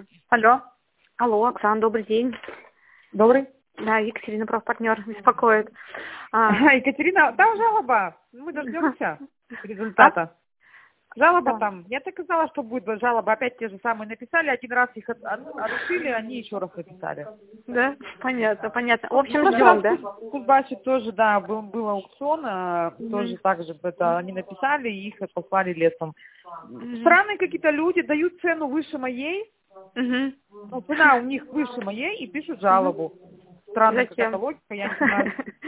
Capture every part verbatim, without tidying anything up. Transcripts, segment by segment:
Алло. Алло, Оксана, добрый день. Добрый. Да, Екатерина, правпартнер, беспокоит. А, Екатерина, там жалоба. Мы дождемся результата. Жалоба Да. там. Я так и знала, что будет жалоба. Опять те же самые написали. Один раз их от- от- отшили, они еще раз написали. Да, понятно, понятно. В общем, Ну, ждем, да? Тут Баши тоже, да, был, был аукцион, а, Мгм. тоже так же это они написали, и их послали лесом. Мгм. Странные какие-то люди дают цену выше моей, Мгм. ну, цена у них выше моей, и пишут жалобу. Странная какая-то Зачем? логика, я не знаю.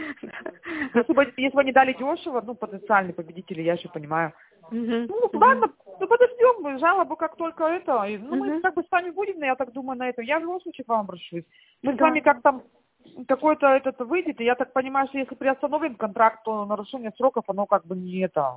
Если бы, если бы они дали дешево, ну, потенциальные победители, я еще понимаю. Мгм. Ну, ладно, ну, подождем, мы жалобу как только это. И, Ну, мы Мгм. как бы с вами будем, я так думаю, на этом. Я в любом случае к вам обращусь. Мы с Да. вами как там какой-то этот выйдет, и я так понимаю, что если приостановим контракт, то нарушение сроков, оно как бы не это.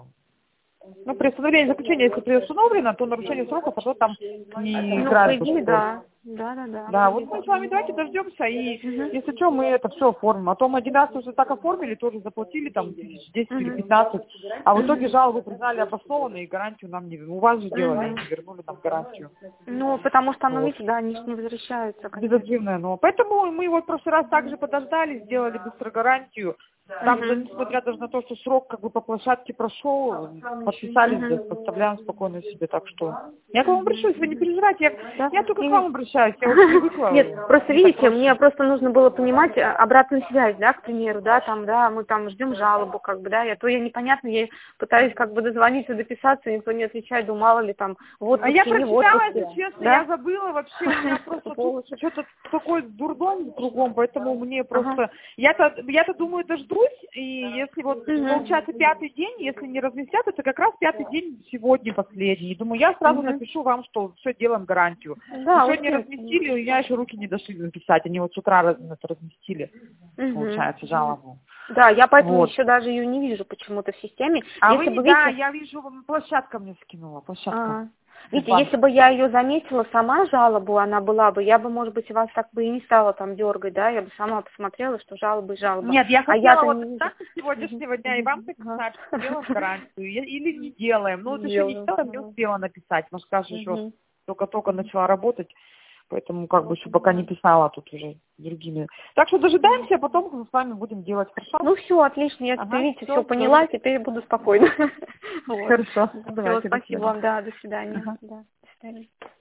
Ну, приостановление заключения, если приостановлено, то нарушение сроков, а то там не Ну, по играет. идее, да. Да, да, да. Да, вот мы с вами давайте дождемся, и Мгм. если что, мы это все оформим. А то мы один раз уже так оформили, тоже заплатили там тысяч десять или Мгм. пятнадцать, а в итоге Мгм. жалобу признали обоснованной, и гарантию нам не... У вас же дело, Мгм. не вернули нам гарантию. Ну, потому что, ну, Вот. видите, да, они же не возвращаются, конечно. Безотзывная, но поэтому мы вот в прошлый раз также подождали, сделали быстро гарантию. Там же, Мгм. несмотря даже на то, что срок как бы по площадке прошел, подписались, да, Мгм. поставляем спокойно себе, так что я к вам обращусь, вы не переживайте, я, Да. я только к И- вам обращаюсь, я уже привыкла. Нет, просто Мне так видите, мне проще. просто нужно было понимать а, обратную связь, да, к примеру, да, там, да, мы там ждем жалобу, как бы, да, я то я непонятно, я пытаюсь как бы дозвониться, дописаться, никто не отвечает, думаю, мало ли там в А я отпуске, не в прочитала, отпуске, если честно, да? я забыла вообще, у меня просто тут что-то такой дурдом кругом, поэтому мне Ага. просто... Я-то я-то думаю, дождусь, и если вот Мгм. получается пятый день, если не разместят, это как раз пятый день сегодня последний. Думаю, я сразу Мгм. напишу вам, что все делаем гарантию. Но Да, сегодня окей. разместили, у меня еще руки не дошли написать, они вот с утра раз- это разместили, Мгм. получается, жалобу. Да, я поэтому Вот. еще даже ее не вижу почему-то в системе. А вы Если не... бы, Да, видите, я вижу, вам площадка мне скинула, площадка. ага. Из Видите, если банка. бы я ее заметила, сама жалобу она была бы, я бы, может быть, вас так бы и не стала там дергать, да, я бы сама посмотрела, что жалоба и жалоба. Нет, я А хотела я-то вот не вижу. так с сегодняшнего дня и вам так Ага. сказать, что делаем гарантию я- или не делаем. Ну вот еще не Делаю. делаем, не успела написать. Может, Каша еще Мгм. только-только начала работать, поэтому как бы еще пока не писала тут уже другими. Так что дожидаемся, а потом мы с вами будем делать, хорошо? Ну все, отлично, я теперь, Ага, видите, все, все поняла, теперь буду спокойна. Вот. хорошо. Все, Давайте, до спасибо свидания. вам, да, до свидания. Ага. Да, до свидания.